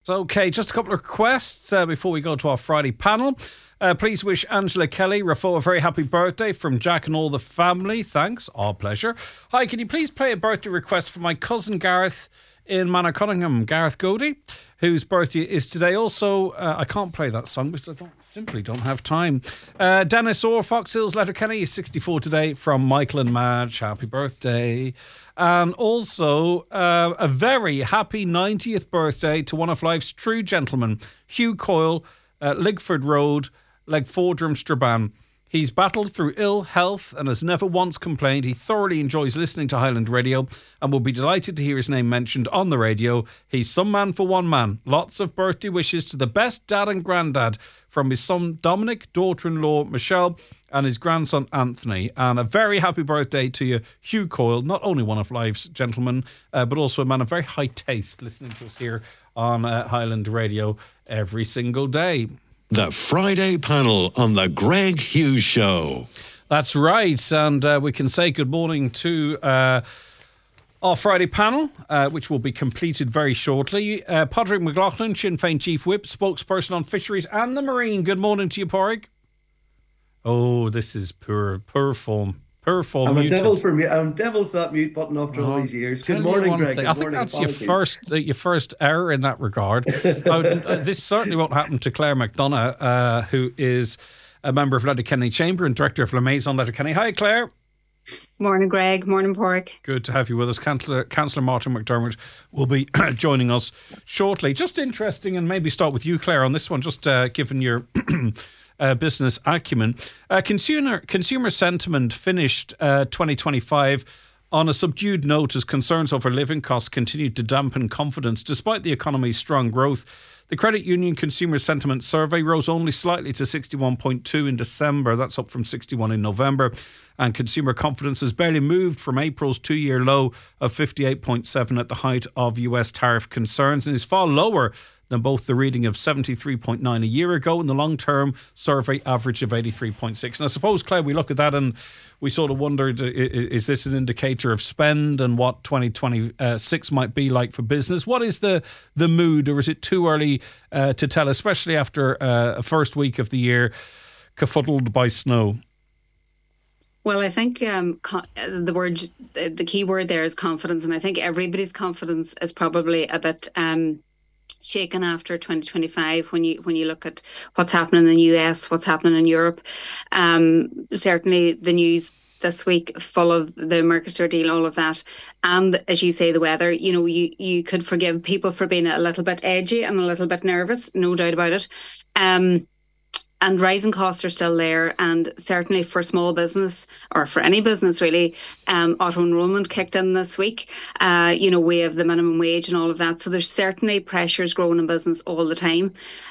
So, okay, just a couple of requests before we go to our Friday panel. Please wish Angela Kelly Raffo a very happy birthday from Jack and all the family. Thanks, our pleasure. Hi, can you please play a birthday request for my cousin Gareth in Manor Cunningham, Gareth Godey, whose birthday is today. Also, I can't play that song because I simply don't have time. Dennis Orr, Fox Hills, Letterkenny, is 64 today from Michael and Madge. Happy birthday. And also, a very happy 90th birthday to one of life's true gentlemen, Hugh Coyle, Ligford Road, Legfordrum, Strabane. He's battled through ill health and has never once complained. He thoroughly enjoys listening to Highland Radio and will be delighted to hear his name mentioned on the radio. He's some man for one man. Lots of birthday wishes to the best dad and granddad from his son Dominic, daughter-in-law Michelle and his grandson Anthony. And a very happy birthday to you, Hugh Coyle, not only one of life's gentlemen, but also a man of very high taste, listening to us here on Highland Radio every single day. The Friday panel on the Greg Hughes Show. That's right, and we can say good morning to our Friday panel, which will be completed very shortly. Padraig McLaughlin, Sinn Féin Chief Whip, spokesperson on fisheries and the marine. Good morning to you, Padraig. Oh, this is poor form. I'm devil for that mute button after all these years. Good morning, Greg. I think that's your first error in that regard. This certainly won't happen to Claire McDonough, who is a member of Letterkenny Chamber and director of La Maison Letterkenny. Hi, Claire. Morning, Greg. Morning, Pork. Good to have you with us. Councillor Martin McDermott will be joining us shortly. Just interesting, and maybe start with you, Claire, on this one, just given your business acumen. Consumer sentiment finished 2025 on a subdued note as concerns over living costs continued to dampen confidence despite the economy's strong growth. The Credit Union Consumer Sentiment Survey rose only slightly to 61.2 in December. That's up from 61 in November. And consumer confidence has barely moved from April's two-year low of 58.7 at the height of US tariff concerns and is far lower than both the reading of 73.9 a year ago and the long-term survey average of 83.6. And I suppose, Claire, we look at that and we sort of wondered, is this an indicator of spend and what 2026 might be like for business? What is the mood, or is it too early to tell, especially after a first week of the year befuddled by snow? Well, I think the key word there is confidence, and I think everybody's confidence is probably a bit shaken after 2025 when you look at what's happening in the US, what's happening in Europe. Certainly the news this week full of the Mercosur deal, all of that, and as you say, the weather. You could forgive people for being a little bit edgy and a little bit nervous, no doubt about it. And rising costs are still there, and certainly for small business, or for any business really, auto enrolment kicked in this week. We have the minimum wage and all of that, so there's certainly pressures growing in business all the time.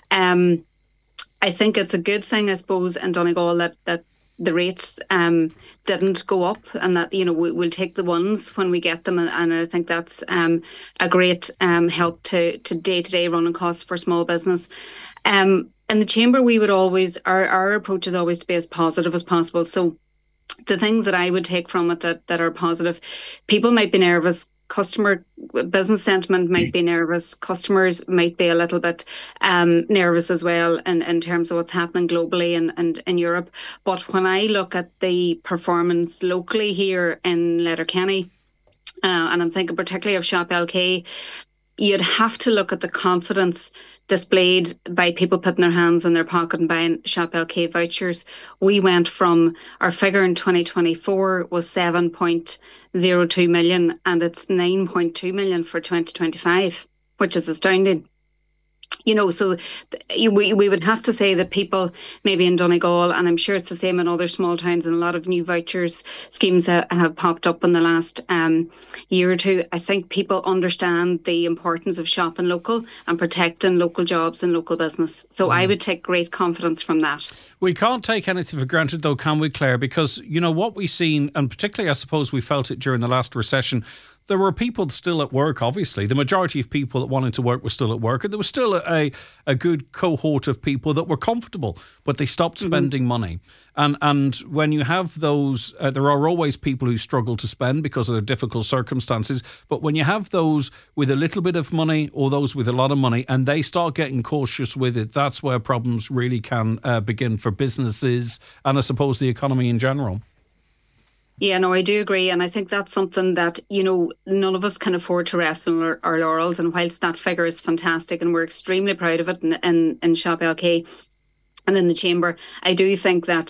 I think it's a good thing, I suppose, in Donegal that the rates didn't go up, and that we'll take the ones when we get them, and I think that's a great help to day-to-day running costs for small business. In the Chamber, we would always, our approach is always to be as positive as possible. So the things that I would take from it that are positive, people might be nervous, business sentiment might be nervous, customers might be a little bit nervous as well in terms of what's happening globally and in Europe. But when I look at the performance locally here in Letterkenny, and I'm thinking particularly of Shop LK, you'd have to look at the confidence displayed by people putting their hands in their pocket and buying Shop LK vouchers. We went from, our figure in 2024 was 7.02 million, and it's 9.2 million for 2025, which is astounding. So we would have to say that people maybe in Donegal, and I'm sure it's the same in other small towns, and a lot of new vouchers schemes have popped up in the last year or two. I think people understand the importance of shopping local and protecting local jobs and local business. So I would take great confidence from that. We can't take anything for granted though, can we, Claire? Because, what we've seen, and particularly I suppose we felt it during the last recession, there were people still at work, obviously. The majority of people that wanted to work were still at work. And there was still a good cohort of people that were comfortable, but they stopped spending money. And when you have those, there are always people who struggle to spend because of their difficult circumstances. But when you have those with a little bit of money or those with a lot of money and they start getting cautious with it, that's where problems really can begin for businesses and I suppose the economy in general. Yeah, no, I do agree. And I think that's something that, none of us can afford to rest on our laurels. And whilst that figure is fantastic and we're extremely proud of it in Shop LK and in the chamber, I do think that,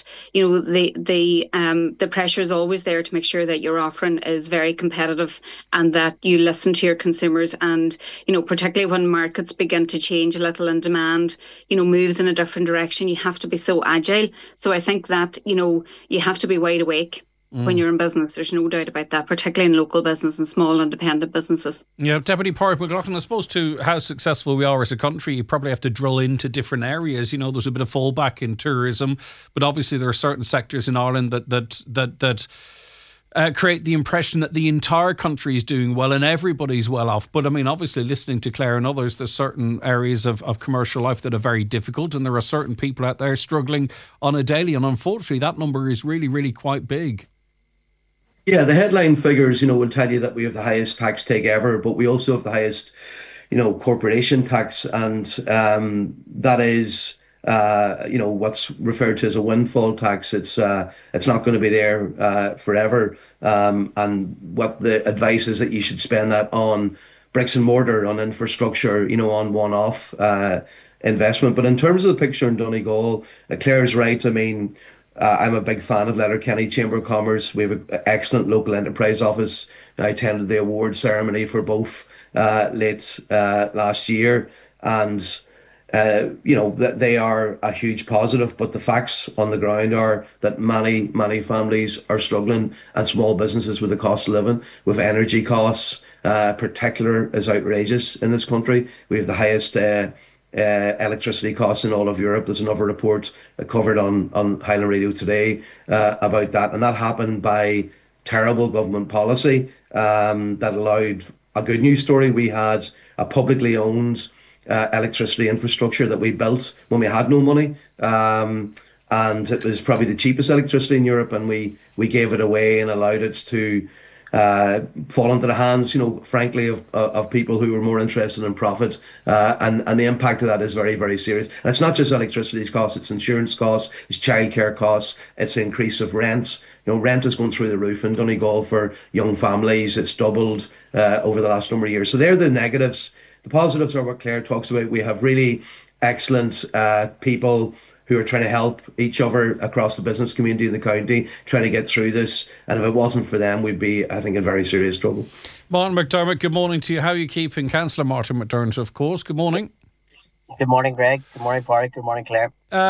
the pressure is always there to make sure that your offering is very competitive and that you listen to your consumers. And, particularly when markets begin to change a little and demand, moves in a different direction, you have to be so agile. So I think that, you have to be wide awake when you're in business. There's no doubt about that, particularly in local business and small independent businesses. Yeah, Deputy Pádraig McLaughlin, I suppose to how successful we are as a country, you probably have to drill into different areas. There's a bit of fallback in tourism, but obviously there are certain sectors in Ireland that create the impression that the entire country is doing well and everybody's well off. But I mean, obviously listening to Claire and others, there's certain areas of commercial life that are very difficult and there are certain people out there struggling on a daily. And unfortunately, that number is really, really quite big. Yeah, the headline figures, will tell you that we have the highest tax take ever, but we also have the highest, corporation tax, and that is, what's referred to as a windfall tax. It's not going to be there forever, and what the advice is that you should spend that on bricks and mortar, on infrastructure, on one-off investment. But in terms of the picture in Donegal, Claire's right. I mean, I'm a big fan of Letterkenny Chamber of Commerce. We have an excellent local enterprise office. I attended the award ceremony for both late last year, and they are a huge positive. But the facts on the ground are that many families are struggling, and small businesses with the cost of living, with energy costs, particular is outrageous in this country. We have the highest electricity costs in all of Europe. There's another report covered on Highland Radio today about that. And that happened by terrible government policy that allowed a good news story. We had a publicly owned electricity infrastructure that we built when we had no money. And it was probably the cheapest electricity in Europe. And we gave it away and allowed it to fall into the hands, frankly, of people who were more interested in profit. And the impact of that is very, very serious. And it's not just electricity costs, it's insurance costs, it's childcare costs, it's the increase of rents. Rent is going through the roof in Donegal for young families. It's doubled over the last number of years. So they're the negatives. The positives are what Claire talks about. We have really excellent people who are trying to help each other across the business community in the county, trying to get through this. And if it wasn't for them, we'd be, I think, in very serious trouble. Martin McDermott, good morning to you. How are you keeping? Councillor Martin McDermott, of course. Good morning. Good morning, Greg. Good morning, Pádraig. Good morning, Claire.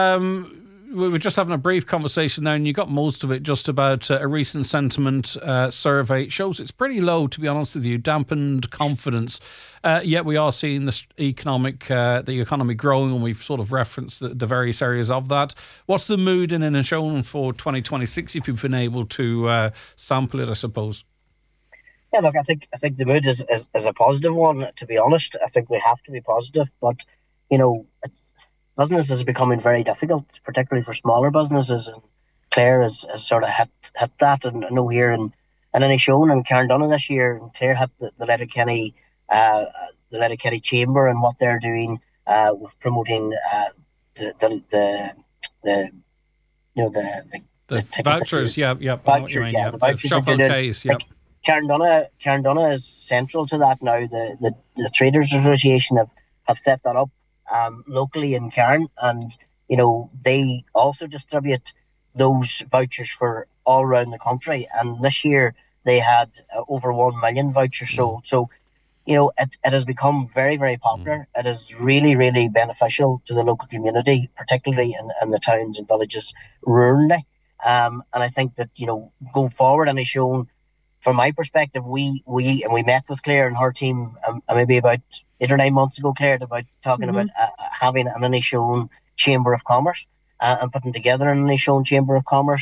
We were just having a brief conversation there, and you got most of it just about a recent sentiment survey. It shows it's pretty low, to be honest with you, dampened confidence. Yet we are seeing the economy growing, and we've sort of referenced the various areas of that. What's the mood in Inishowen for 2026, if you've been able to sample it, I suppose? Yeah, look, I think the mood is a positive one, to be honest. I think we have to be positive, but, business is becoming very difficult, particularly for smaller businesses, and Claire has sort of hit that. And I know here in Inishowen and Carndonagh this year, and Claire hit the Letterkenny Chamber and what they're doing with promoting the vouchers, vouchers, the vouchers. Shop LKs, yeah. Carndonagh is central to that now. The Traders Association have set that up locally in Cairn, and they also distribute those vouchers for all around the country. And this year they had over 1 million vouchers sold. So it has become very, very popular. It is really, really beneficial to the local community, particularly in the towns and villages rurally. And I think that going forward, and it's shown from my perspective, we met with Claire and her team maybe about 8 or 9 months ago, Claire, about talking about having an Inishowen Chamber of Commerce and putting together an Inishowen Chamber of Commerce.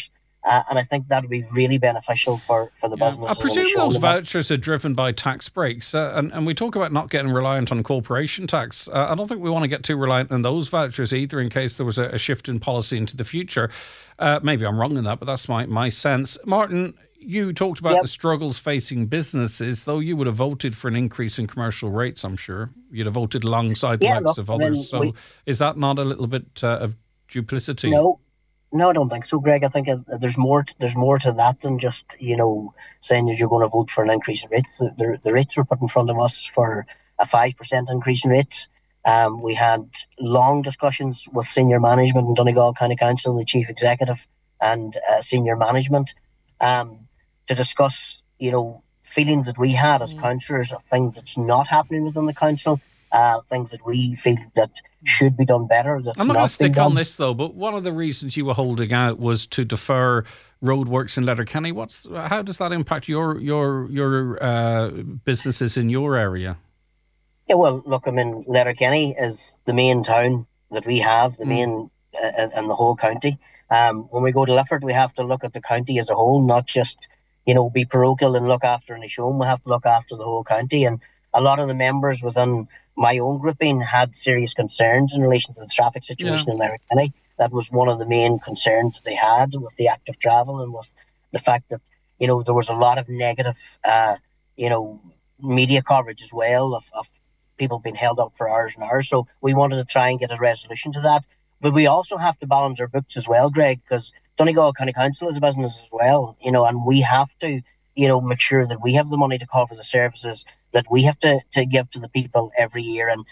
And I think that would be really beneficial for the businesses. I presume those vouchers are driven by tax breaks. And we talk about not getting reliant on corporation tax. I don't think we want to get too reliant on those vouchers either in case there was a shift in policy into the future. Maybe I'm wrong in that, but that's my sense. Martin, you talked about the struggles facing businesses, though you would have voted for an increase in commercial rates, I'm sure. You'd have voted alongside the likes of others. Is that not a little bit of duplicity? No, I don't think so, Greg. I think there's more to that than just, saying that you're going to vote for an increase in rates. The rates were put in front of us for a 5% increase in rates. We had long discussions with senior management in Donegal County Council, the chief executive and senior management, to discuss, feelings that we had as councillors of things that's not happening within the council. Things that we feel that should be done better. I'm not going to stick on this though, but one of the reasons you were holding out was to defer roadworks in Letterkenny. How does that impact your businesses in your area? Yeah, well, look, Letterkenny is the main town that we have, the main in the whole county. When we go to Lifford, we have to look at the county as a whole, not just be parochial and look after Nishoam. We have to look after the whole county, and a lot of the members within my own grouping had serious concerns in relation to the traffic situation in Letterkenny. That was one of the main concerns that they had with the active travel and with the fact that, there was a lot of negative, media coverage as well of people being held up for hours and hours. So we wanted to try and get a resolution to that. But we also have to balance our books as well, Greg, because Donegal County Council is a business as well, and we have to, make sure that we have the money to cover the services that we have to give to the people every year. And,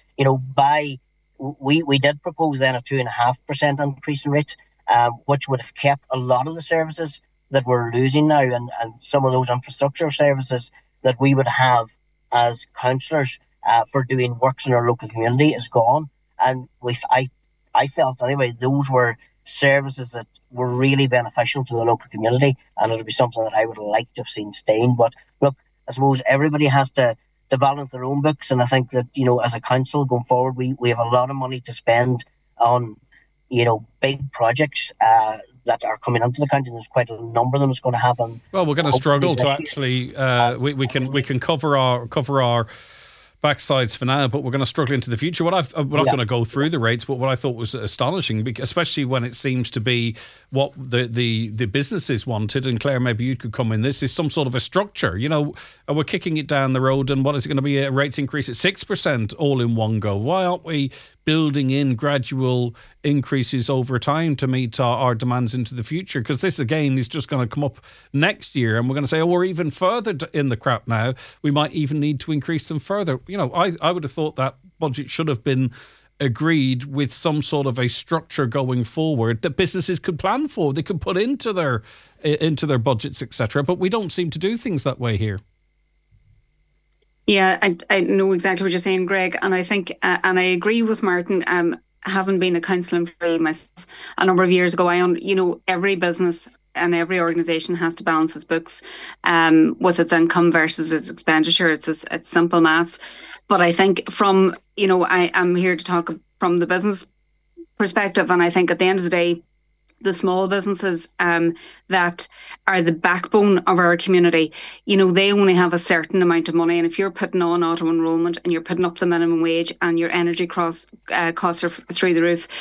we did propose then a 2.5% increase in rates, which would have kept a lot of the services that we're losing now and some of those infrastructure services that we would have as councillors for doing works in our local community is gone. And I felt anyway, those were services that were really beneficial to the local community, and it would be something that I would like to have seen staying. But look, I suppose everybody has to balance their own books, and I think that, as a council going forward, we have a lot of money to spend on, big projects that are coming into the county. There's quite a number of them that's going to happen. Well, we're going to struggle to actually we can cover our backsides for now, but we're going to struggle into the future. We're not going to go through the rates, but what I thought was astonishing, especially when it seems to be what the businesses wanted, and Claire, maybe you could come in this, is some sort of a structure. We're kicking it down the road, and what is it going to be, a rates increase at 6% all in one go? Why aren't we building in gradual increases over time to meet our demands into the future? Because this, again, is just going to come up next year, and we're going to say, we're even further in the crap now. We might even need to increase them further. I would have thought that budget should have been agreed with some sort of a structure going forward that businesses could plan for, they could put into their budgets, etc. But we don't seem to do things that way here. Yeah, I know exactly what you're saying, Greg, and I think, and I agree with Martin. Having been a council employee myself a number of years ago, every business and every organisation has to balance its books with its income versus its expenditure. It's simple maths. But I think from, I am here to talk from the business perspective, and I think at the end of the day, the small businesses that are the backbone of our community, they only have a certain amount of money. And if you're putting on auto enrolment and you're putting up the minimum wage and your energy costs are through the roof,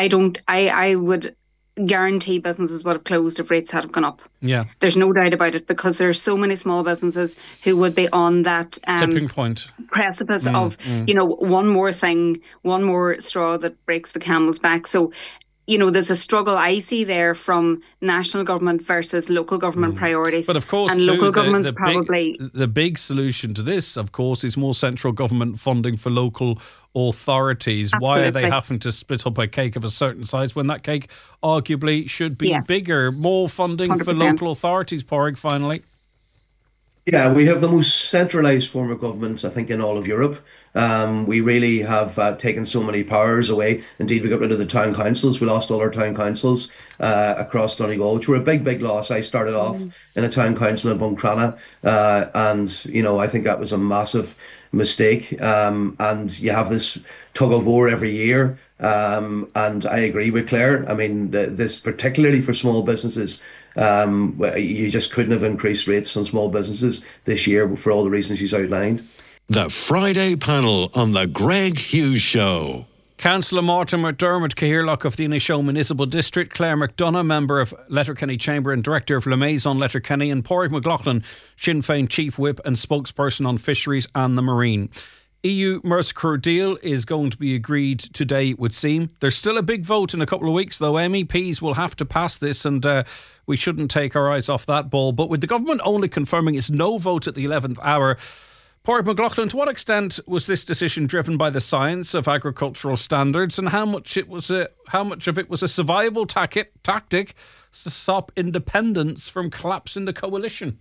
I would guarantee businesses would have closed if rates had gone up. Yeah. There's no doubt about it, because there's so many small businesses who would be on that tipping point, precipice of, one more thing, one more straw that breaks the camel's back. So, there's a struggle I see there from national government versus local government priorities. But of course, and local governments probably... The big solution to this, of course, is more central government funding for local authorities. Absolutely. Why are they having to split up a cake of a certain size when that cake arguably should be bigger? More funding 100%. For local authorities, Pádraig, finally. Yeah, we have the most centralised form of government, I think, in all of Europe. We really have taken so many powers away. Indeed, we got rid of the town councils. We lost all our town councils across Donegal, which were a big, big loss. I started off in a town council in Buncrana, and, I think that was a massive mistake. And you have this tug of war every year. And I agree with Claire. I mean, this particularly for small businesses, you just couldn't have increased rates on small businesses this year for all the reasons she's outlined. The Friday panel on the Greg Hughes Show. Councillor Martin McDermott Cahirlock of the Inishowen Municipal District, Claire McDonough, member of Letterkenny Chamber and director of La Maison Letterkenny, and Pádraig McLaughlin, Sinn Féin Chief Whip and spokesperson on fisheries and the marine. EU Mercosur deal is going to be agreed today, it would seem. There's still a big vote in a couple of weeks, though. MEPs will have to pass this, and we shouldn't take our eyes off that ball. But with the government only confirming its no vote at the 11th hour, Pádraig McLaughlin, to what extent was this decision driven by the science of agricultural standards, and how much of it was a survival tactic to stop independence from collapsing the coalition?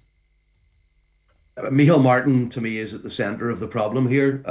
Micheál Martin, to me, is at the centre of the problem here.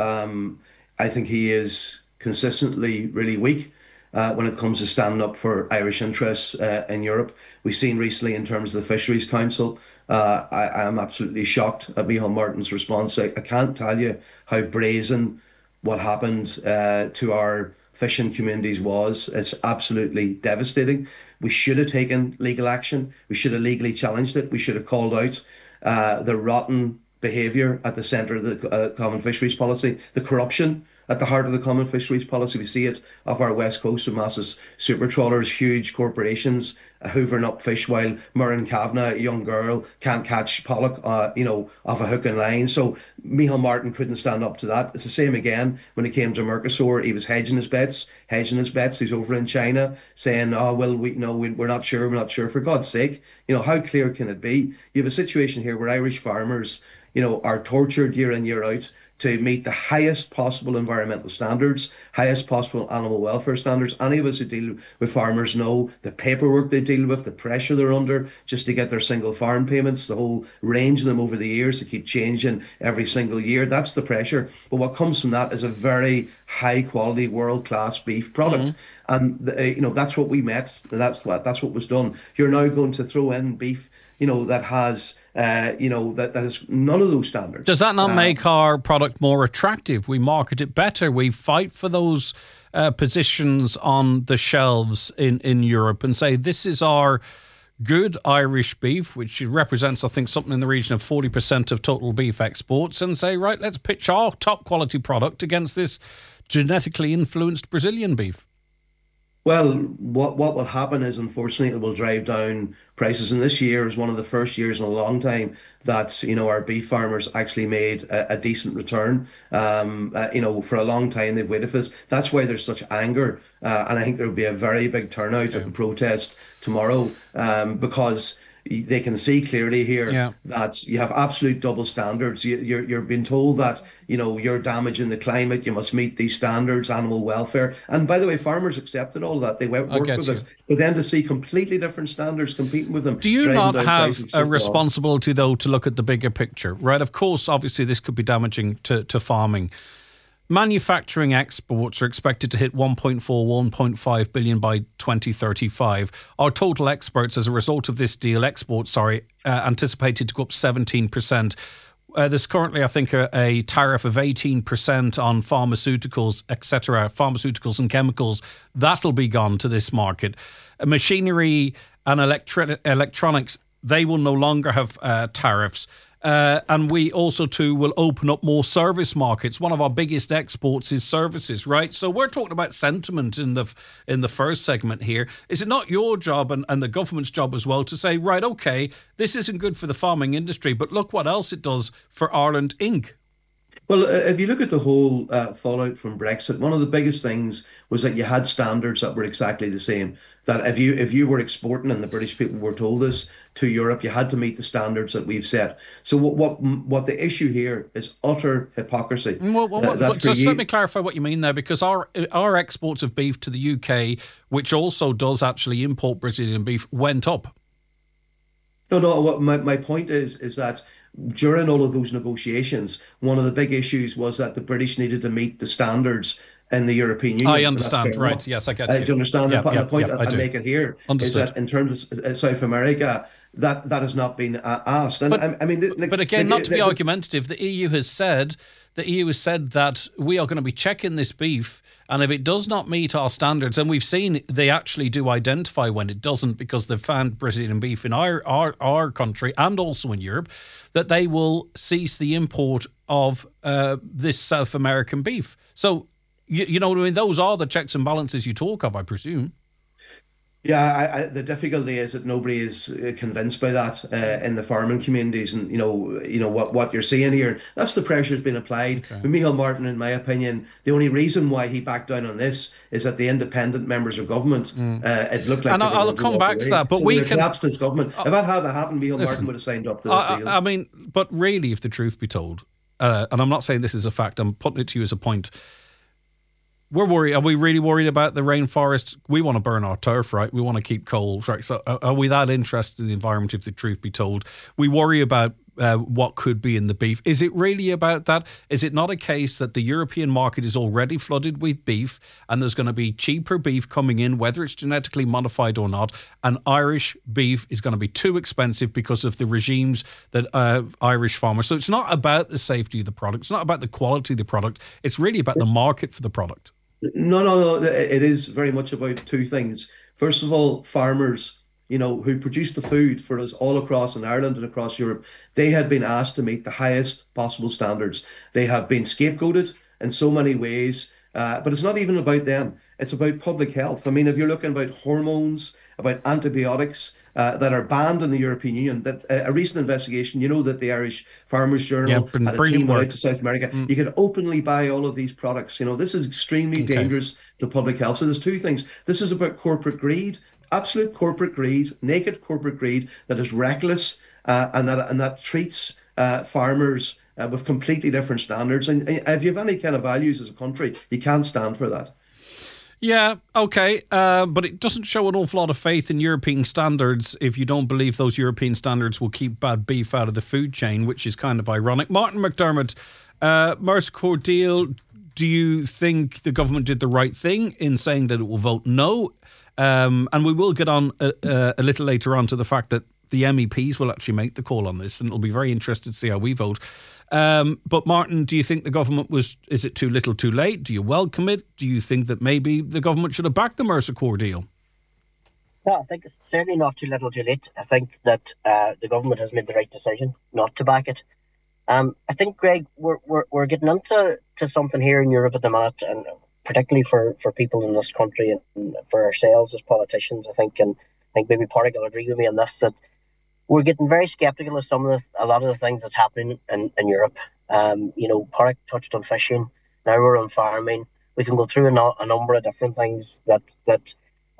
I think he is consistently really weak when it comes to standing up for Irish interests in Europe. We've seen recently in terms of the Fisheries Council, I am absolutely shocked at Micheál Martin's response. I can't tell you how brazen what happened to our fishing communities was. It's absolutely devastating. We should have taken legal action. We should have legally challenged it. We should have called out the rotten behaviour at the centre of the Common Fisheries Policy, the corruption at the heart of the Common Fisheries Policy. We see it off our west coast with massive super trawlers, huge corporations hoovering up fish while Muireann Kavanagh, a young girl, can't catch pollock, off a hook and line. So Micheál Martin couldn't stand up to that. It's the same again when it came to Mercosur. He was hedging his bets. He's over in China saying, "Oh well, we're not sure." For God's sake, how clear can it be? You have a situation here where Irish farmers, are tortured year in year out to meet the highest possible environmental standards, highest possible animal welfare standards. Any of us who deal with farmers know the paperwork they deal with, the pressure they're under just to get their single farm payments, the whole range of them over the years to keep changing every single year. That's the pressure. But what comes from that is a very high quality, world class beef product. And that's what we met, and that's what was done. You're now going to throw in beef that has, that has none of those standards. Does that not make our product more attractive? We market it better. We fight for those positions on the shelves in Europe and say, this is our good Irish beef, which represents, I think, something in the region of 40% of total beef exports, and say, right, let's pitch our top quality product against this genetically influenced Brazilian beef. Well, what will happen is, unfortunately, it will drive down prices. And this year is one of the first years in a long time that, our beef farmers actually made a decent return. For a long time, they've waited for this. That's why there's such anger. And I think there will be a very big turnout at the protest tomorrow because they can see clearly here that you have absolute double standards. You're being told that, you're damaging the climate, you must meet these standards, animal welfare. And by the way, farmers accepted all of that. They went work with it. But then to see completely different standards competing with them. Do you not have a responsibility, though, to look at the bigger picture? Right, of course, obviously this could be damaging to farming. Manufacturing exports are expected to hit 1.5 billion by 2035. Our total exports as a result of this deal, anticipated to go up 17%. There's currently, I think, a tariff of 18% on pharmaceuticals, etc., pharmaceuticals and chemicals. That'll be gone to this market. Machinery and electronics, they will no longer have tariffs. And we also, too, will open up more service markets. One of our biggest exports is services, right? So we're talking about sentiment in the first segment here. Is it not your job and the government's job as well to say, right, OK, this isn't good for the farming industry, but look what else it does for Ireland Inc.? Well, if you look at the whole fallout from Brexit, one of the biggest things was that you had standards that were exactly the same. That if you were exporting, and the British people were told this, to Europe, you had to meet the standards that we've set. So what the issue here is utter hypocrisy. Just let me clarify what you mean there, because our exports of beef to the UK, which also does actually import Brazilian beef, went up. No. What my point is that during all of those negotiations, one of the big issues was that the British needed to meet the standards in the European Union. I understand, right? Enough. Yes, I get you. Do you understand the point I'm making here? Understood. Is that in terms of South America, that has not been asked. And but again, not to be argumentative, the EU has said that we are going to be checking this beef, and if it does not meet our standards, and we've seen they actually do identify when it doesn't, because they've found Brazilian beef in our country and also in Europe, that they will cease the import of this South American beef. So, you know what I mean? Those are the checks and balances you talk of, I presume. Yeah, the difficulty is that nobody is convinced by that in the farming communities, and you know what you're seeing here. That's the pressure that's been applied. Okay. With Micheál Martin, in my opinion, the only reason why he backed down on this is that the independent members of government, it looked like. And I'll come back to that, but so we can collapse this government. If that hadn't happened, Micheál Martin would have signed up to this deal. I mean, but really, if the truth be told, and I'm not saying this is a fact, I'm putting it to you as a point. We're worried. Are we really worried about the rainforest? We want to burn our turf, right? We want to keep coal, right? So are we that interested in the environment, if the truth be told? We worry about what could be in the beef. Is it really about that? Is it not a case that the European market is already flooded with beef, and there's going to be cheaper beef coming in, whether it's genetically modified or not, and Irish beef is going to be too expensive because of the regimes that Irish farmers... So it's not about the safety of the product. It's not about the quality of the product. It's really about the market for the product. No. It is very much about two things. First of all, farmers, who produce the food for us all across in Ireland and across Europe, they had been asked to meet the highest possible standards. They have been scapegoated in so many ways, but it's not even about them. It's about public health. I mean, if you're looking about hormones, about antibiotics that are banned in the European Union, that a recent investigation, that the Irish Farmers Journal and a team went out to South America, you can openly buy all of these products. This is extremely dangerous to public health. So there's two things. This is about corporate greed, absolute corporate greed, naked corporate greed that is reckless and that treats farmers with completely different standards. And if you have any kind of values as a country, you can't stand for that. Yeah, okay, but it doesn't show an awful lot of faith in European standards if you don't believe those European standards will keep bad beef out of the food chain, which is kind of ironic. Martin McDermott, Mercosur deal, do you think the government did the right thing in saying that it will vote no? And we will get on a little later on to the fact that the MEPs will actually make the call on this, and it'll be very interesting to see how we vote. But Martin, do you think the government is it too little too late? Do you welcome it? Do you think that maybe the government should have backed the Mercosur deal? No, I think it's certainly not too little too late. I think that the government has made the right decision not to back it. I think, Greg, we're getting into something here in Europe at the minute, and particularly for people in this country and for ourselves as politicians, I think maybe Pádraig will agree with me on this, that we're getting very sceptical of a lot of the things that's happening in Europe. Pádraig touched on fishing. Now we're on farming. We can go through a number of different things that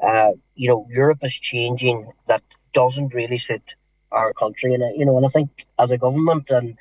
Europe is changing that doesn't really suit our country. And I think as a government and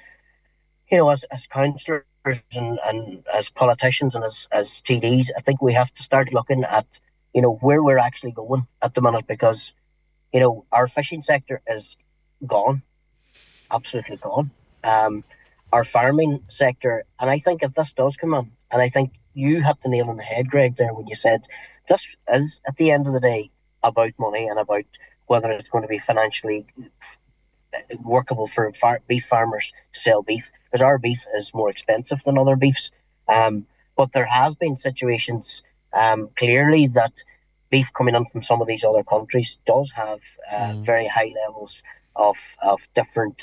as councillors and as politicians and as TDs, I think we have to start looking at where we're actually going at the minute, because our fishing sector is gone, absolutely gone. Our farming sector, and I think if this does come on, and I think you hit the nail on the head, Greg, there when you said this is at the end of the day about money and about whether it's going to be financially workable for beef farmers to sell beef, because our beef is more expensive than other beefs. But there has been situations clearly that beef coming in from some of these other countries does have very high levels of different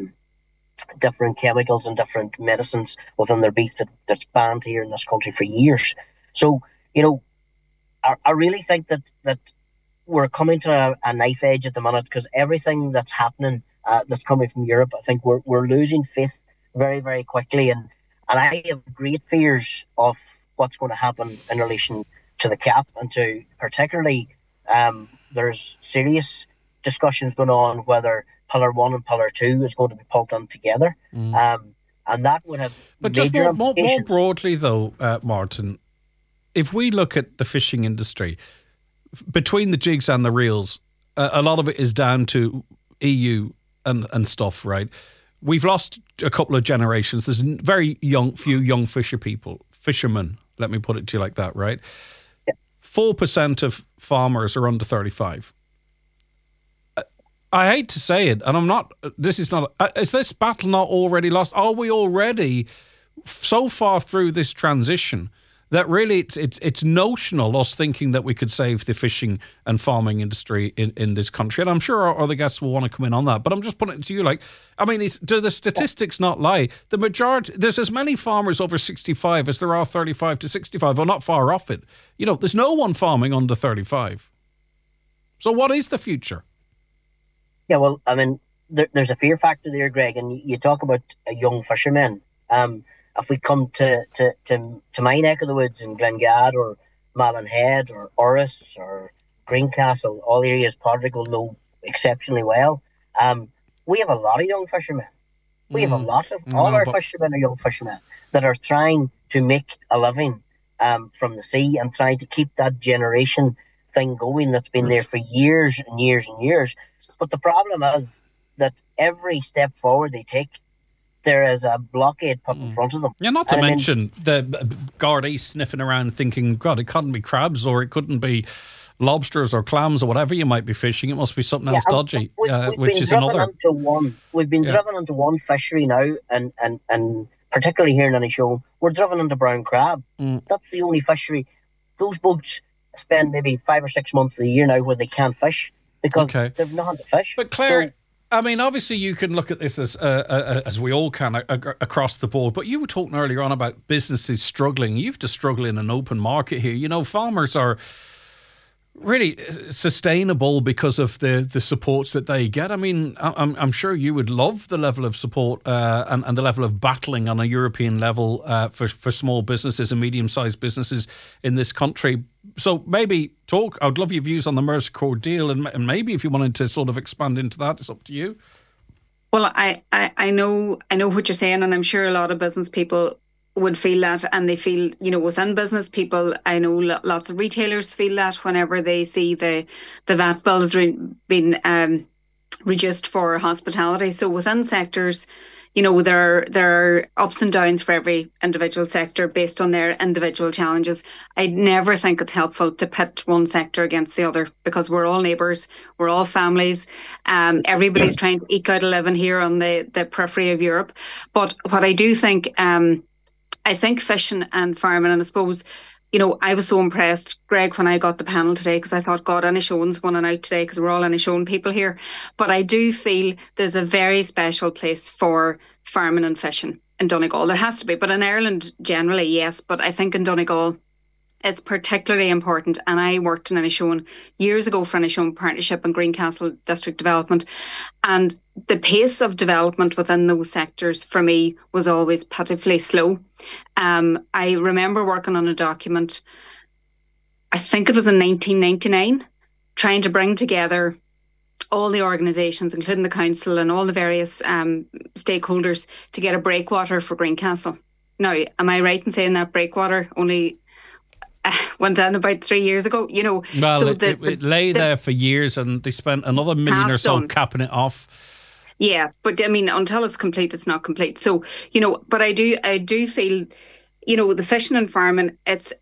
chemicals and different medicines within their beef that's banned here in this country for years. So, I really think that we're coming to a knife edge at the minute, because everything that's happening that's coming from Europe, I think we're losing faith very, very quickly. And I have great fears of what's going to happen in relation to the CAP, and to particularly there's serious discussions going on whether Pillar 1 and Pillar 2 is going to be pulled in together. And that would have But just more broadly though, Martin, if we look at the fishing industry, between the jigs and the reels, a lot of it is down to EU and stuff, right? We've lost a couple of generations. There's few young fishermen Let me put it to you like that, right? 4% of farmers are under 35. I hate to say it, and I'm not. This is not. Is this battle not already lost? Are we already so far through this transition that really it's notional, us thinking that we could save the fishing and farming industry in this country? And I'm sure our other guests will want to come in on that. But I'm just putting it to you, like, I mean, do the statistics not lie? The majority, there's as many farmers over 65 as there are 35 to 65, or not far off it. You know, there's no one farming under 35. So what is the future? Yeah, well, I mean, there's a fear factor there, Greg, and you talk about young fishermen. If we come to my neck of the woods in Glengad or Malin or Orris or Greencastle, all areas Padraig will know exceptionally well. We have a lot of young fishermen. We have a lot of, our fishermen are young fishermen that are trying to make a living from the sea and trying to keep that generation thing going that's been there for years and years and years. But the problem is that every step forward they take, there is a blockade put in front of them. Yeah, not to mention the Gardaí sniffing around thinking, God, it couldn't be crabs or it couldn't be lobsters or clams or whatever you might be fishing. It must be something else dodgy, which is another. We've been driven into one fishery now, and particularly here in Inishowen, we're driven into brown crab. That's the only fishery. Those boats spend maybe 5 or 6 months a year now where they can't fish because they've nothing to fish. But Claire, I mean, obviously you can look at this as we all can across the board, but you were talking earlier on about businesses struggling. You have to struggle in an open market here. You know, farmers are really sustainable because of the supports that they get. I mean, I'm sure you would love the level of support and the level of battling on a European level for small businesses and medium-sized businesses in this country. So maybe I'd love your views on the Mercercorps deal, and maybe if you wanted to sort of expand into that, it's up to you. Well, I know what you're saying, and I'm sure a lot of business people would feel that, and they feel, you know, within business people, I know lots of retailers feel that whenever they see the VAT bill has been reduced for hospitality. So within sectors, you know, there are ups and downs for every individual sector based on their individual challenges. I never think it's helpful to pit one sector against the other because we're all neighbours, we're all families. Everybody's trying to eke out a living here on the periphery of Europe. But what I do think, I think fishing and farming, and I suppose, you know, I was so impressed, Greg, when I got the panel today, because I thought, God, Inishowen's winning out today because we're all Inishowen people here. But I do feel there's a very special place for farming and fishing in Donegal. There has to be, but in Ireland generally, yes. But I think in Donegal, it's particularly important. And I worked in Inishowen years ago for Inishowen Partnership and Greencastle District Development. And the pace of development within those sectors for me was always pitifully slow. I remember working on a document, I think it was in 1999, trying to bring together all the organisations, including the council and all the various stakeholders, to get a breakwater for Greencastle. Now, am I right in saying that breakwater only went down about 3 years ago? You know, well, so it lay there for years, and they spent another $1 million or so capping it off. Yeah, but I mean, until it's complete, it's not complete. So, you know, but I do feel, you know, the fishing and farming,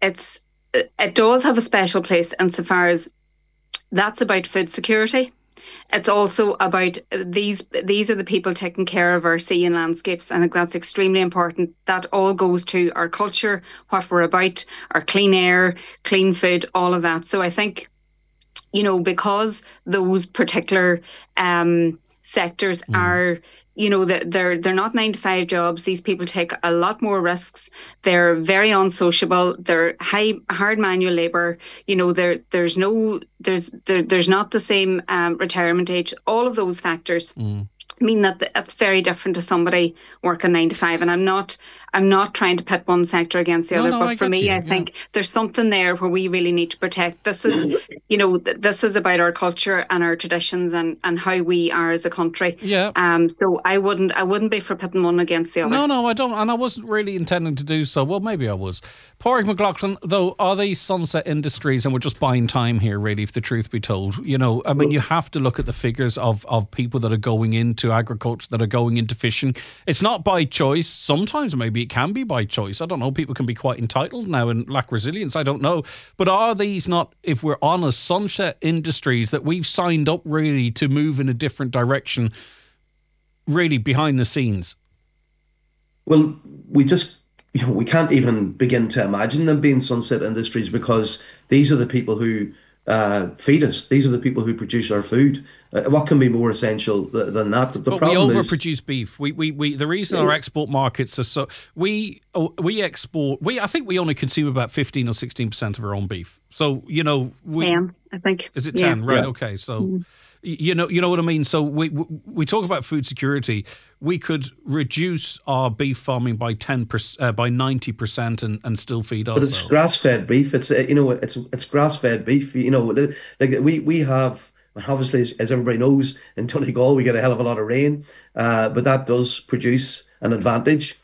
it does have a special place insofar as that's about food security. It's also about these are the people taking care of our sea and landscapes. I think that's extremely important. That all goes to our culture, what we're about, our clean air, clean food, all of that. So I think, you know, because those particular sectors are, you know, they're not 9-to-5 jobs. These people take a lot more risks. They're very unsociable. They're hard manual labour. You know, there's not the same retirement age. All of those factors mean that that's very different to somebody working 9-to-5. And I'm not trying to pit one sector against the other. But for me, I think there's something there where we really need to protect. This is, you know, this is about our culture and our traditions and how we are as a country. Yeah. So I wouldn't be for pitting one against the other. No, I don't, and I wasn't really intending to do so. Well, maybe I was. Padraig McLaughlin, though, are they sunset industries, and we're just buying time here, really, if the truth be told? You know, I mean, you have to look at the figures of people that are going into agriculture, that are going into fishing. It's not by choice. Sometimes maybe it can be by choice. I don't know. People can be quite entitled now and lack resilience. I don't know. But are these not, if we're honest, sunset industries that we've signed up really to move in a different direction, really behind the scenes? Well, we just, we can't even begin to imagine them being sunset industries, because these are the people who feed us. These are the people who produce our food. What can be more essential than that? But the problem we is, overproduce beef. We the reason our export markets are so we export. I think we only consume about 15 or 16% of our own beef. So 10, I think. Is it 10? Right. Yeah. Okay. So. You know what I mean. So we talk about food security. We could reduce our beef farming by 90% and still feed but ourselves. it's grass-fed beef. It's grass-fed beef. Like we have. Obviously, as everybody knows, in Donegal we get a hell of a lot of rain, but that does produce an advantage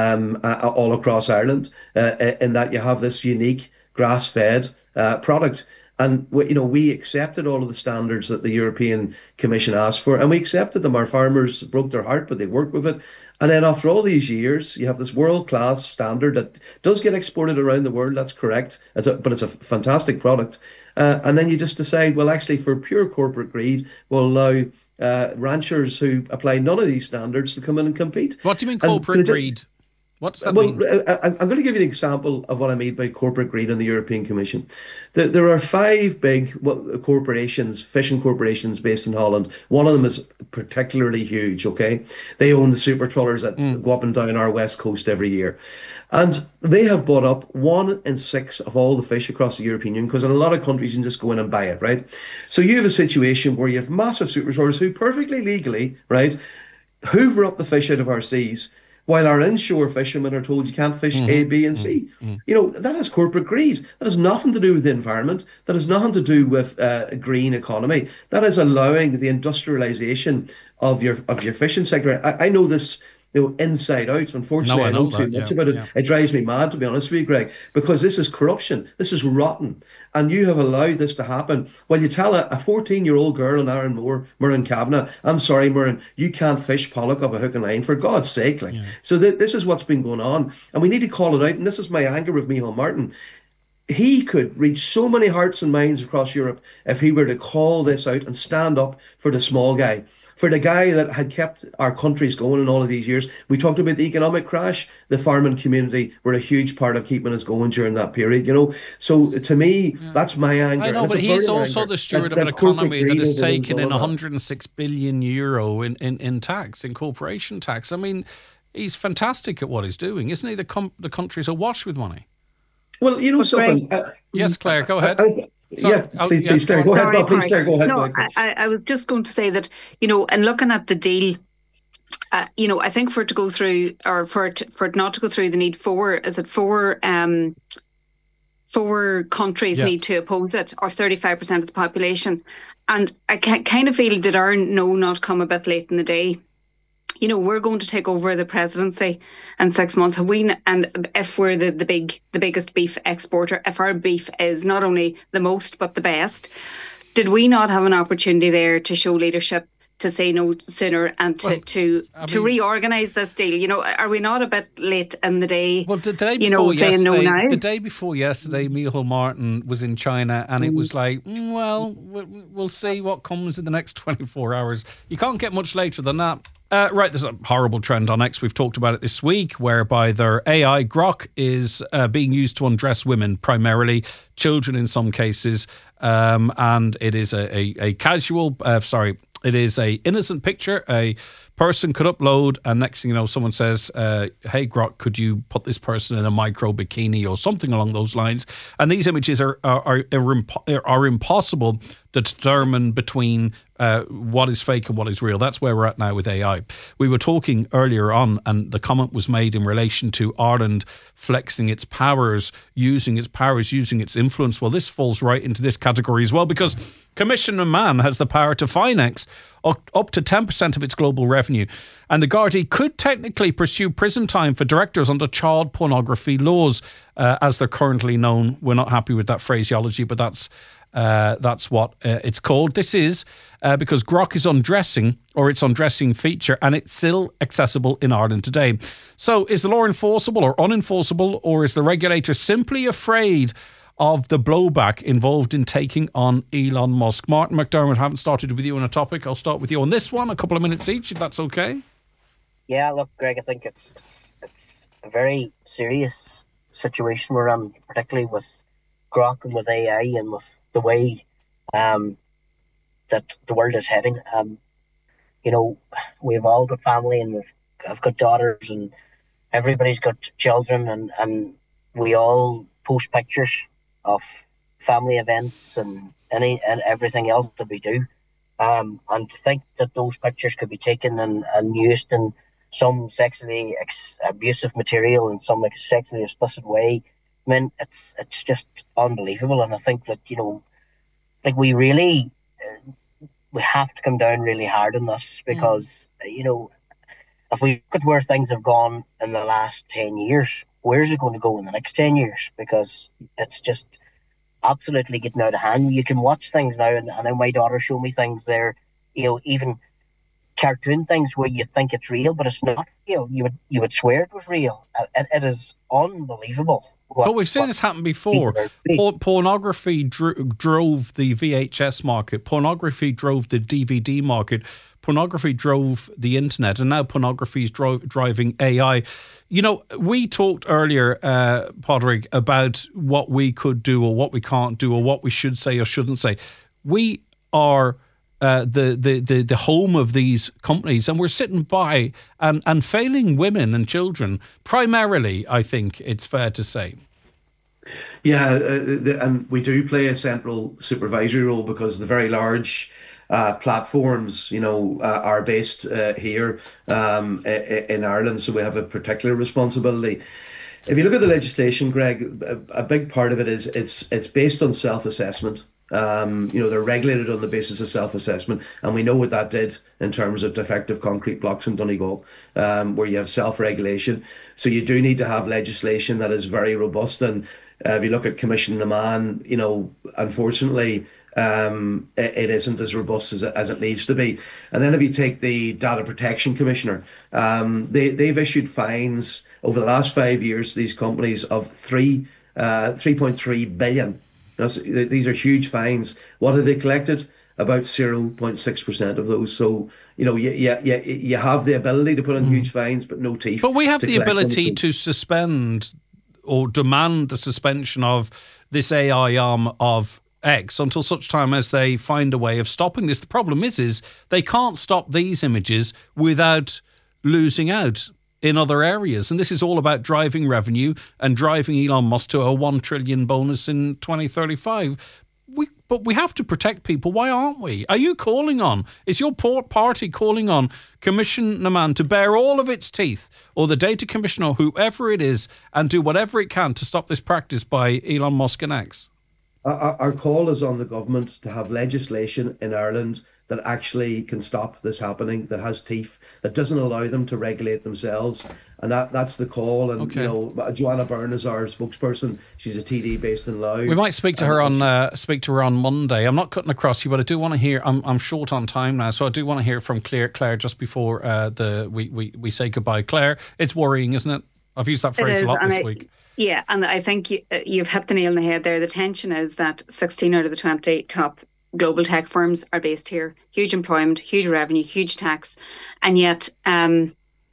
all across Ireland in that you have this unique grass-fed product. And we accepted all of the standards that the European Commission asked for, and we accepted them. Our farmers broke their heart, but they worked with it. And then after all these years, you have this world-class standard that does get exported around the world. That's correct, but it's a fantastic product. And then you just decide, well, actually, for pure corporate greed, we'll allow ranchers who apply none of these standards to come in and compete. What do you mean corporate greed? What does that mean? I'm going to give you an example of what I mean by corporate greed in the European Commission. There are 5 big corporations, fishing corporations based in Holland. One of them is particularly huge, okay? They own the super trawlers that go up and down our west coast every year. And they have bought up 1 in 6 of all the fish across the European Union, because in a lot of countries you can just go in and buy it, right? So you have a situation where you have massive super trawlers who perfectly legally, right, hoover up the fish out of our seas, while our inshore fishermen are told you can't fish A, B, and C. That is corporate greed. That has nothing to do with the environment. That has nothing to do with a green economy. That is allowing the industrialization of your fishing sector. I know this inside out. Unfortunately, I know too much about it. Yeah. It drives me mad, to be honest with you, Greg, because this is corruption. This is rotten. And you have allowed this to happen. Well, you tell a 14-year-old girl in Aaron Murren Kavanagh, I'm sorry, Murren, you can't fish pollock off a hook and line, for God's sake. So this is what's been going on. And we need to call it out. And this is my anger with Micheál Martin. He could reach so many hearts and minds across Europe if he were to call this out and stand up for the small guy. For the guy that had kept our countries going in all of these years. We talked about the economic crash. The farming community were a huge part of keeping us going during that period, So to me, that's my anger. I know, but he's also the steward of an economy that has taken in €106 billion in tax, in corporation tax. I mean, he's fantastic at what he's doing, isn't he? The country's awash with money. Well, something. Yes, Claire, go ahead. Please, Claire, go ahead. No, please, Claire, go ahead. No, I was just going to say that, and looking at the deal, I think for it to go through, or for it not to go through, they need 4 countries need to oppose it, or 35% of the population. And I kind of feel, did our no not come a bit late in the day? We're going to take over the presidency in 6 months. And if we're the biggest beef exporter, if our beef is not only the most but the best, did we not have an opportunity there to show leadership, to say no sooner, and to reorganise this deal? Are we not a bit late in the day? Well, the day before yesterday, Micheál Martin was in China, and it was like, we'll see what comes in the next 24 hours. You can't get much later than that. Right, there's a horrible trend on X. We've talked about it this week, whereby their AI Grok is being used to undress women, primarily children in some cases, and it is a casual. It is a innocent picture a person could upload, and next thing you know, someone says, hey, Grok, could you put this person in a micro bikini or something along those lines? And these images are impossible to determine between what is fake and what is real. That's where we're at now with AI. We were talking earlier on, and the comment was made in relation to Ireland flexing its powers, using its influence. Well, this falls right into this category as well, because Commissioner Mann has the power to fine up to 10% of its global revenue revenue. And the Gardaí could technically pursue prison time for directors under child pornography laws, as they're currently known. We're not happy with that phraseology, but that's what it's called. This is because Grok is undressing, or its undressing feature, and it's still accessible in Ireland today. So is the law enforceable or unenforceable, or is the regulator simply afraid of the blowback involved in taking on Elon Musk? Martin McDermott, haven't started with you on a topic. I'll start with you on this one, a couple of minutes each, if that's okay. Yeah, look, Greg, I think it's a very serious situation we're in, particularly with Grok and with AI and with the way that the world is heading. We've all got family, and I've got daughters, and everybody's got children, and we all post pictures of family events and everything else that we do. And to think that those pictures could be taken and used in some sexually abusive material in some sexually explicit way, I mean, it's just unbelievable. And I think that, we really we have to come down really hard on this, because if we look at where things have gone in the last 10 years, where's it going to go in the next 10 years? Because it's just absolutely getting out of hand. You can watch things now, and I know my daughter showed me things there, even cartoon things where you think it's real, but it's not real. You would swear it was real. It is unbelievable. But we've seen this happen before. Pornography drove the VHS market. Pornography drove the DVD market. Pornography drove the internet, and now pornography is driving AI. We talked earlier, Padraig, about what we could do or what we can't do or what we should say or shouldn't say. We are the home of these companies, and we're sitting by and failing women and children primarily, I think it's fair to say. Yeah, and we do play a central supervisory role, because the very large platforms, are based here in Ireland, so we have a particular responsibility. If you look at the legislation, Greg, a big part of it is it's based on self-assessment. They're regulated on the basis of self-assessment, and we know what that did in terms of defective concrete blocks in Donegal, where you have self-regulation. So you do need to have legislation that is very robust. And if you look at Commission Naman, unfortunately, it isn't as robust as it needs to be. And then if you take the Data Protection Commissioner, they've issued fines over the last 5 years to these companies of 3.3 billion. These are huge fines. What have they collected? About 0.6% of those. So, you have the ability to put in huge fines, but no teeth. But we have the ability to suspend or demand the suspension of this AI arm of X until such time as they find a way of stopping this. The problem is they can't stop these images without losing out in other areas. And this is all about driving revenue and driving Elon Musk to a 1 trillion bonus in 2035. But we have to protect people. Why aren't we? Are you calling on, is your party calling on Commission Naman to bear all of its teeth, or the Data Commissioner, or whoever it is, and do whatever it can to stop this practice by Elon Musk and X? Our call is on the government to have legislation in Ireland that actually can stop this happening, that has teeth, that doesn't allow them to regulate themselves. And that's the call. And, Joanna Byrne is our spokesperson. She's a TD based in Louth. We might speak to her on Monday. I'm not cutting across you, but I do want to hear, I'm short on time now, so I do want to hear from Claire just before we say goodbye. Claire, it's worrying, isn't it? I've used that phrase a lot this week. Yeah, and I think you've hit the nail on the head there. The tension is that 16 out of the 20 top global tech firms are based here. Huge employment, huge revenue, huge tax. And yet, I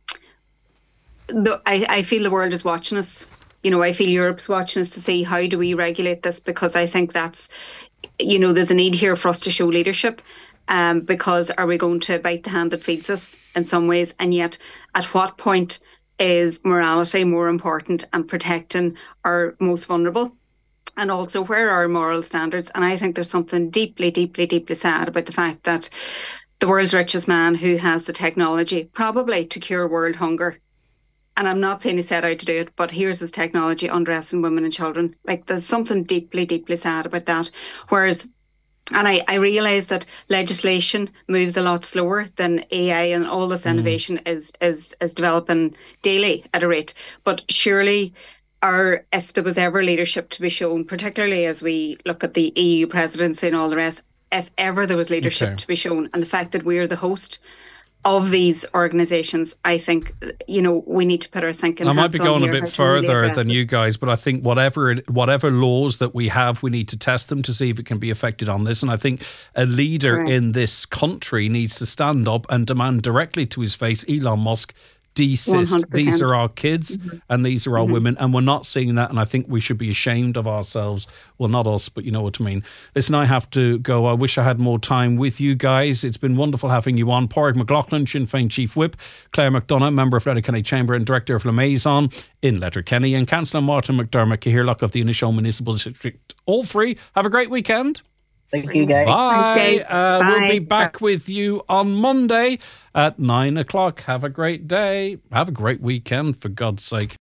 feel the world is watching us. I feel Europe's watching us to see how do we regulate this, because I think that's, there's a need here for us to show leadership. Because are we going to bite the hand that feeds us in some ways? And yet, at what point is morality more important and protecting our most vulnerable? And also, where are our moral standards? And I think there's something deeply, deeply, deeply sad about the fact that the world's richest man, who has the technology probably to cure world hunger, and I'm not saying he set out to do it, but here's his technology undressing women and children. Like, there's something deeply, deeply sad about that. Whereas And I realise that legislation moves a lot slower than AI, and all this innovation is developing daily at a rate. But surely, if there was ever leadership to be shown, particularly as we look at the EU presidency and all the rest, if ever there was leadership to be shown, and the fact that we're the host of these organisations, I think, we need to put our thinking hats on. I might be going a bit further than you guys, but I think whatever laws that we have, we need to test them to see if it can be affected on this. And I think a leader in this country needs to stand up and demand directly to his face, Elon Musk, desist. 100%. These are our kids and these are our women, and we're not seeing that, and I think we should be ashamed of ourselves. Well, not us, but you know what I mean. Listen, I have to go. I wish I had more time with you guys. It's been wonderful having you on. Pádraig McLaughlin, Sinn Féin Chief Whip, Claire McDonough, Member of Letterkenny Chamber and Director of Liaison in Letterkenny, and Councillor Martin McDermott, Cathaoirleach of the Inishowen Municipal District. All three, have a great weekend. Thank you, guys. Bye. Thanks, guys. Bye. We'll be back with you on Monday at 9 o'clock. Have a great day. Have a great weekend, for God's sake.